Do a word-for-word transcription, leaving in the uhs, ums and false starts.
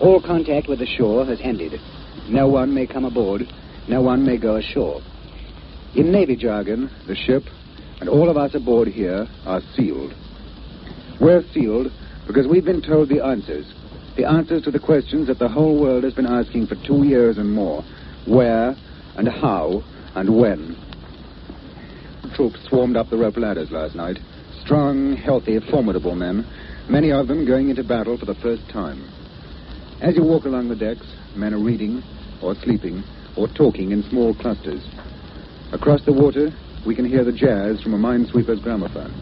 All contact with the shore has ended. No one may come aboard. No one may go ashore. In Navy jargon, the ship and all of us aboard here are sealed. We're sealed because we've been told the answers. The answers to the questions that the whole world has been asking for two years and more. Where and how and when. Troops swarmed up the rope ladders last night. Strong, healthy, formidable men. Many of them going into battle for the first time. As you walk along the decks, men are reading or sleeping or talking in small clusters. Across the water, we can hear the jazz from a minesweeper's gramophone.